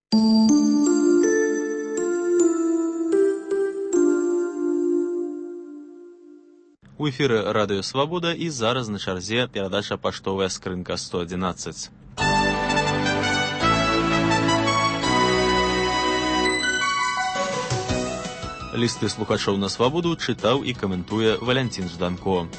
У эфіры Радыё Свабода і зараз на чарзе перадача «Паштовая скрынка 111». Лісты слухачоў на Свабоду чытаў і каментуе Валянцін Жданко.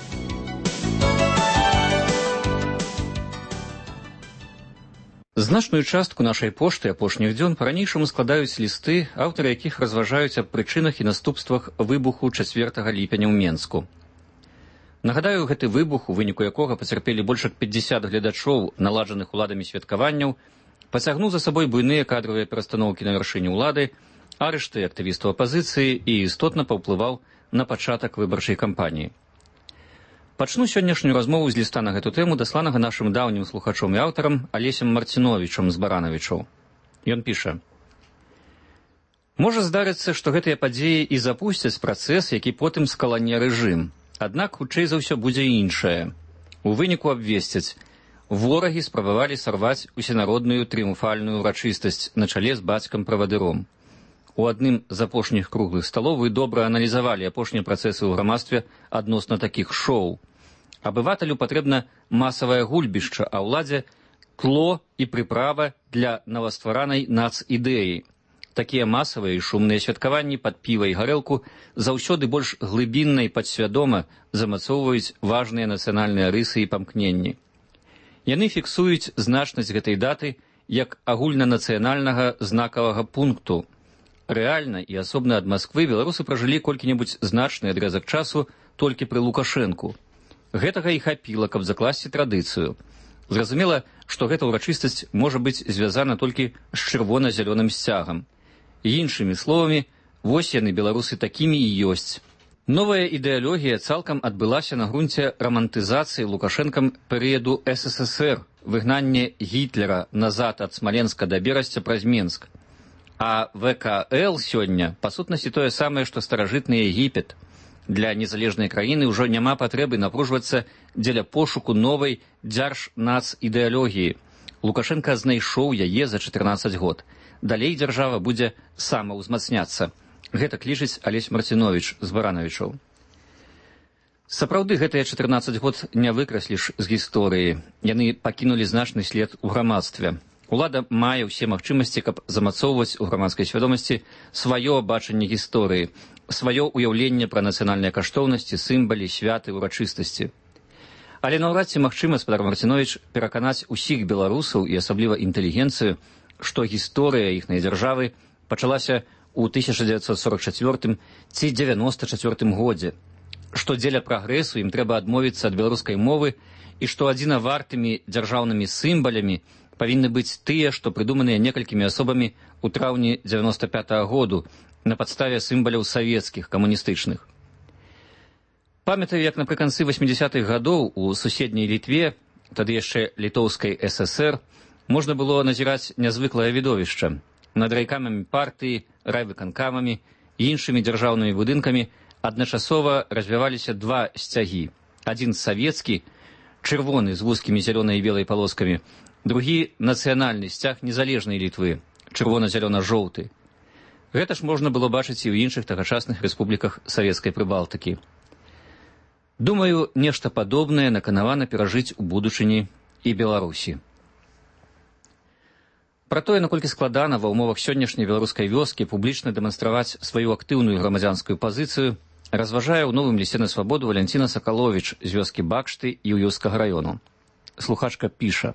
Значную частку нашай пошты апошніх дзён па-ранейшаму складаюць лісты, аўтары якіх разважаюць аб прычынах і наступствах выбуху 4 ліпеня ў Менску. Нагадаю, гэты выбух, у выніку якога пацярпелі больш як 50 гледачоў наладжаных уладамі святкаванняў, пацягнуў за сабой буйныя кадравыя перастаноўкі на вяршыні ўлады, арышты актывістаў апазіцыі і істотна паўплываў на пачатак выбарчай кампаніі. Пачну сённяшнюю размову з ліста на гэту тэму, дасланага нашым даўнім слухачом і аўтарам Алесем Марціновічам з Баранавічаў. Ён піша: «Можа здарыцца, што гэтыя падзеі і запусцяць працэс, які потым скалане рэжым. Аднак, хутчэй за ўсё будзе іншае. У выніку абвесцяць: ворагі спрабавалі сарваць усенародную трыумфальную ўрачыстасць на чале з бацькам-правадыром. У адным з апошніх круглых сталоў вы добра аналізавалі апошнія працэсы ў грамадстве адносна такіх шоў. Абывателю патрэбна масавае гульбішча, а ўладзе тло і прыправа для новастваранай нацыдэі. Такія масавыя і шумныя святкаванні пад піва і гарэлку заўсёды больш глыбінна і падсвядома замацоўваюць важныя нацыянальныя рысы і памкненні. Яны фіксуюць значнасць гэтай даты як агульнанацыянальнага знакавага пункту. Рэальна і асобна ад Масквы беларусы пражылі колькі-небудзь значны адрэзак часу толькі пры Лукашэнку. Гэтага і хапіла, каб закласці традыцыю. Зразумела, што гэта ўрачыстасць можа быць звязана толькі з чырвона-зялёным сцягам. Іншымі словамі, вось яны, беларусы, такімі і ёсць. Новая ідэалогія цалкам адбылася на грунце рамантызацыі Лукашэнкам перыяду СССР, выгнанне Гітлера назад ад Смаленска да Берасця праз Менск. А ВКЛ сёння, па сутнасці, тое самае, што старажытны Егіпет. Для незалежнай краіны ўжо няма патрэбы напружвацца дзеля пошуку новай дзярж-нац-ідэалогіі. Лукашенка знайшоў яе за 14 год. Далей дзяржава будзе самаўзмацняцца. Гэта лічыць Алесь Марціновіч з Баранавічаў. Сапраўды, гэтыя 14 год не выкрасліш з гісторыі. Яны пакінулі значны след у грамадстве. Улада мае ўсе магчымасці, каб замацоўваць у грамадскай свядомасці сваё бачанне гісторыі, сваё ўяўленне пра нацыянальныя каштоўнасці, сімвалы, святы, урачыстасці. Але наўрад ці магчыма, спадар Марціновіч, пераканаць усіх беларусаў і асабліва інтэлігенцыю, што гісторыя іхнай дзяржавы пачалася ў 1944 ці 94 годзе, што дзеля прагрэсу ім трэба адмовіцца ад беларускай мовы і што адзінавартымі дзяржаўнымі сімвалямі павінны быць тыя, што прыдуманыя некалькімі асобамі ў траўні 95-го году на падставе сімваляў савецкіх, камуністычных. Памятаю, як напрыканцы 80-х гадоў у суседняй Літве, тады яшчэ Літоўскай ССР, можна было назіраць нязвыклае відовішча. Над райкамамі партыі, райвыканкамамі і іншымі дзяржаўнымі будынкамі адначасова развіваліся два сцягі. Адзін савецкі, чырвоны з вузкімі зялёнай і белай палоскамі, другі нацыянальны сцяг незалежнай Літвы, чырвона-зялёна-жоўты. Гэта ж можна было бачыць і ў іншых тагачасных рэспубліках савецкай Прыбалтыкі. Думаю, нешта падобнае наканавана перажыць у будучыні і Беларусі. Пра тое, наколькі складана ва ўмовах сённяшняй беларускай вёскі публічна дэманстраваць сваю актыўную грамадзянскую пазіцыю, разважае ў новым лісце на Свабоду Валянціна Сакаловіч з вёскі Бакшты і Уюўскага раёну. Слухачка піша: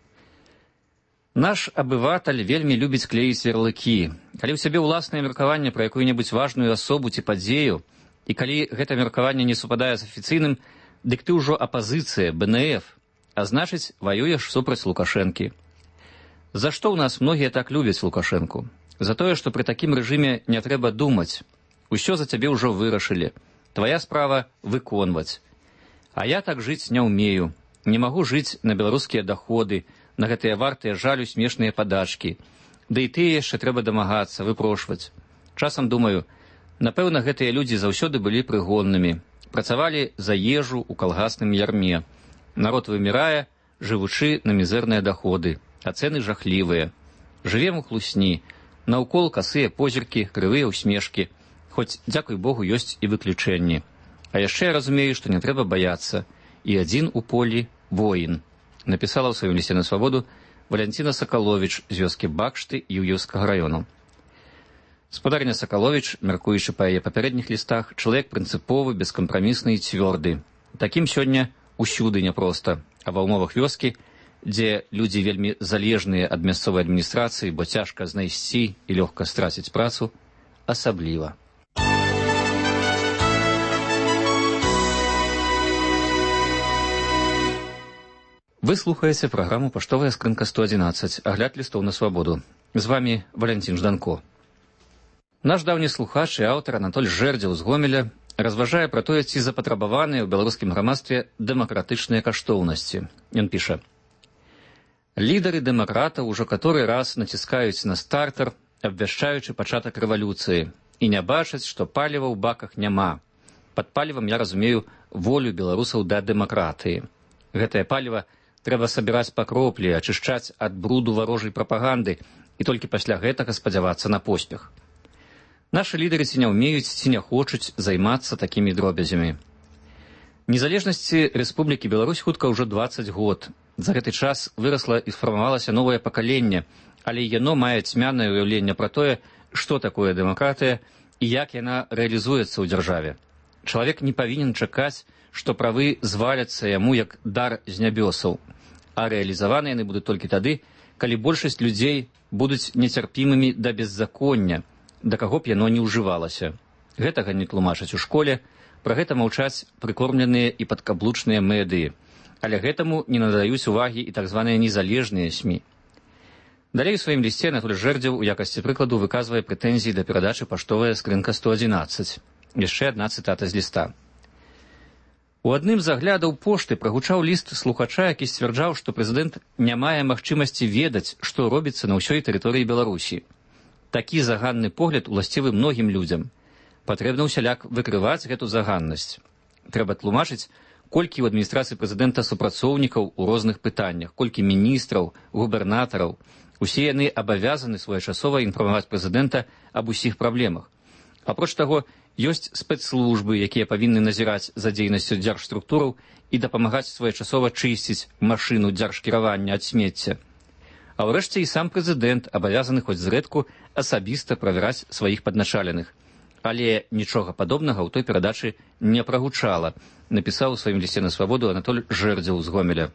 «Наш абыватель вельмі любіць клеіць ярлыкі. Калі ў сябе ўласнае меркаванне пра якую-небудзь важную асобу ці падзею, і калі гэта меркаванне не супадае з афіцыйным, дык ты ўжо апазіцыя, БНФ, а значыць, ваюеш супраць Лукашэнкі. За што ў нас многія так любяць Лукашэнку? За тое, што пры такім рэжыме не трэба думаць. Усё за цябе ўжо вырашылі. Твая справа выконваць. А я так жыць не ўмею. Не магу жыць на беларускія даходы, на гэтыя вартыя жалю смешныя падачкі. Да і тыя яшчэ трэба дамагацца, выпрошваць. Часам думаю, напэўна, гэтыя людзі заўсёды былі прыгоннымі. Працавалі за ежу ў калгасным ярме. Народ вымірае, жывучы на мізэрныя даходы. А цэны жахлівыя. Жывем у хлусні, наўкол касыя позіркі, крывыя ўсмешкі, хоць, дзякуй Богу, ёсць і выключэнні. А яшчэ я разумею, што не трэба баяцца, і адзін у полі воін, напісала ў сваім лісце на свабоду Валянціна Сакаловіч з вёскі Бакшты Юўеўскага раёну. Спадарня Сакаловіч, мяркуючы па яе папярэдніх лістах, чалавек прынцыповы, бескампрамісны і цвёрды. Такім сёння усюды няпроста, а ва ўмовах вёскі, дзе людзі вельмі залежныя ад мясцовай адміністрацыі, бо цяжка знайсці і лёгка страціць працу, асабліва. Вы слухаеце праграму «Паштовая скрынка 111», агляд лістоў на свабоду. З вамі Валянцін Жданко. Наш даўні слухач і аўтар Анатоль Жэрдзеў з Гомеля разважае пра тое, ці запатрабаваныя ў беларускім грамадстве дэмакратычныя каштоўнасці. Ён піша: «Лідары дэмакратаў ужо каторы раз націскаюць на стартер, абвяшчаючы пачатак рэвалюцыі, і не бачаць, што паліва ў баках няма. Пад палівам я разумею волю беларусаў да дэмакратыі. Гэтае паліва трэба сабіраць па кроплі, ачышчаць ад бруду варожай прапаганды і толькі пасля гэтага спадзявацца на поспех. Нашы лідары ці не ўмеюць, ці не хочуць займацца такімі дробязямі. Незалежнасці Рэспублікі Беларусь хутка ўжо 20 год. За гэты час вырасла і сфармавалася новае пакаленне, але яно мае цьмянае ўяўленне пра тое, што такое дэмакратыя і як яна рэалізуецца ў дзяржаве. Чалавек не павінен чакаць, што правы зваляцца яму як дар з нябёсаў, а рэалізаваны яны будуць толькі тады, калі большасць людзей будуць нецярпімымі да беззаконня, да каго б яно не ўжывалася. Гэтага не тлумачаць у школе, пра гэта маўчаць прыкормленыя і падкаблучныя медыі, але гэтаму не надаюць увагі і так званыя незалежныя СМІ. Далей у сваім лісце Анатоль Жэрдзеў у якасці прыкладу выказвае прэтэнзіі да перадачы «Паштовая скрынка 111». Яшчэ адна цытата з ліста. У адным з аглядаў пошты прагучаў ліст слухача, які сцвярджаў, што прэзідэнт не мае магчымасці ведаць, што робіцца на ўсёй тэрыторыі Беларусі. Такі заганны погляд уласцівы многім людзям. Патрэбна ўсяляк выкрываць гэту заганнасць. Трэба тлумачыць, колькі ў адміністрацыі прэзідэнта супрацоўнікаў у розных пытаннях, колькі міністраў, губернатараў. Усе яны абавязаны своечасова інфармаваць прэзідэнта аб усіх праблемах. Апроч таго, ёсць спецслужбы, якія павінны назіраць за дзейнасцю дзяржструктураў і дапамагаць своечасова чысціць машыну дзяржкіравання ад смецця. А ўрэшце і сам прэзідэнт абавязаны хоць зрэдку асабіста правяраць сваіх падначаленых. Але нічога падобнага ў той перадачы не прагучала, напісаў у сваім лісце на свабоду Анатоль Жэрдзеў з Гомеля.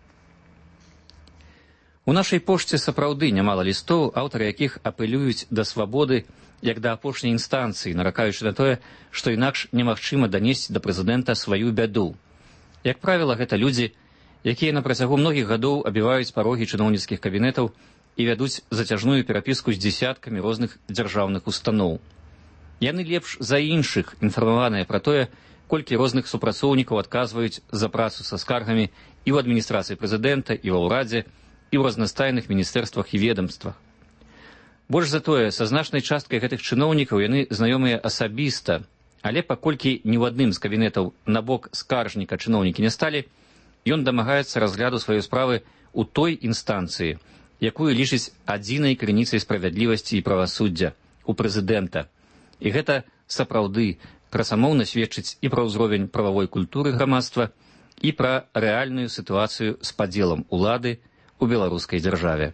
У нашай пошце сапраўды нямала лістоў, аўтары якіх апелююць да свабоды як да апошняй інстанцыі, наракаючы на тое, што інакш немагчыма данесці да прэзідэнта сваю бяду. Як правіла, гэта людзі, якія на працягу многіх гадоў абіваюць парогі чыноўніцкіх кабінетаў і вядуць зацяжную перапіску з дзесяткамі розных дзяржаўных устаноў. Яны лепш за іншых інфармаваныя пра тое, колькі розных супрацоўнікаў адказваюць за працу са скаргамі і ў адміністрацыі прэзідэнта, і ва ўрадзе, і ў разнастайных міністэрствах і ведамствах. Больш за тое, са значнай часткай гэтых чыноўнікаў яны знаёмыя асабіста, але паколькі ні ў адным з кабінетаў на бок скаржніка чыноўнікі не сталі, ён дамагаецца разгляду сваёй справы ў той інстанцыі, якую лічыць адзінай крыніцай справядлівасці і правасуддзя, у прэзідэнта. І гэта сапраўды красамоўна сведчыць і пра ўзровень прававой культуры грамадства, і пра рэальную сітуацыю з падзелам улады у беларускай дзяржаве.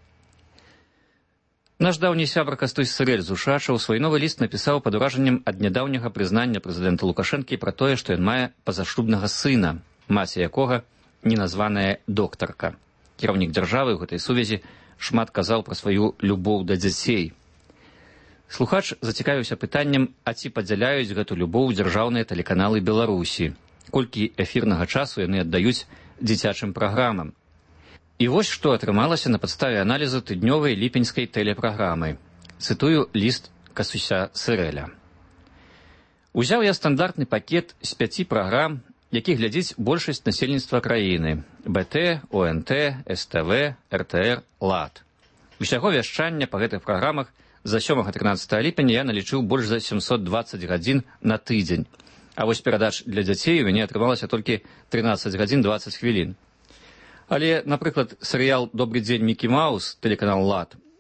Наш даўні сябра Кастусь Сырэль з Ушачаў свой новы ліст напісаў пад уражаннем ад нядаўняга прызнання прэзідэнта Лукашэнкі пра тое, што ён мае пазашлюбнага сына, маці якога неназваная доктарка. Кіраўнік дзяржавы ў гэтай сувязі шмат казаў пра сваю любоў да дзяцей. Слухач зацікавіўся пытаннем, а ці падзяляюць гэту любоў дзяржаўныя тэлеканалы Беларусі, колькі эфірнага часу яны аддаюць дзіцячым праграмам. І вось што атрымалася на падставе аналізу тыднёвай ліпеньскай тэлепраграмы. Цытую ліст Кастуся Сырэля. Узяў я стандартны пакет з 5 праграм, які глядзіць большасць насельніцтва краіны: БТ, ОНТ, СТВ, РТР, ЛАД. Усяго вяшчання па гэтых праграмах за 7-13 ліпеня я налічыў больш за 720 гадзін на тыдзень. А вось перадач для дзяцей у мяне атрымалася толькі 13 гадзін 20 хвілін. Але, напрыклад, серыял «Добрый дзень, Мікі Маус», тэлеканал ЛАД,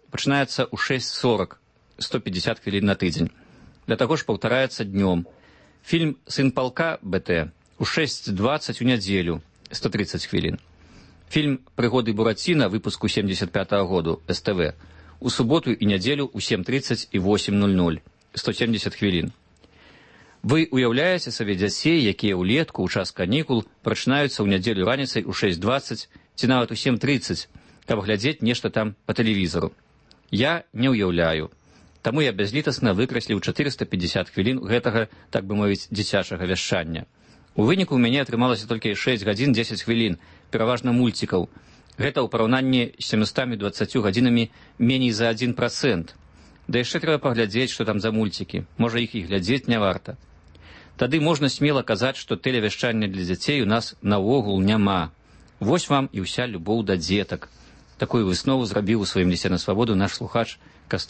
пачынаецца ў 6:40, 150 хвілін на тыдзень. Для таго ж паўтараецца днём. Фільм «Сын палка» БТ у 6:20 у нядзелю, 130 хвілін. Фільм «Прыгоды Бураціна» выпуску 75-го году, СТВ, у суботу і нядзелю ў 7:30 і 8:00, 170 хвілін. Вы уяўляеце сабе дзяцей, якія ўлетку ў час канікул прачынаюцца ў нядзелю раніцай у 6:20 ці нават у 7:30, каб глядзець нешта там па тэлевізору. Я не ўяўляю. Таму я бязлітасна выкрасліў 450 хвілін гэтага, так бы мовіць, дзіцячага вяшчання. У выніку ў мяне атрымалася толькі 6 гадзін 10 хвілін, пераважна мульцікаў. Гэта ў параўнанні з 720 гадзінамі меней за 1%. Да яшчэ трэба паглядзець, што там за мульцікі. Можа, іх і глядзець не варта. Тады можна смела казаць, што тэлевяшчання для дзяцей у нас наогул няма. Вось вам і ўся любоў да дзетак. Такую выснову зрабіў у сваім лісце на свабоду наш слухач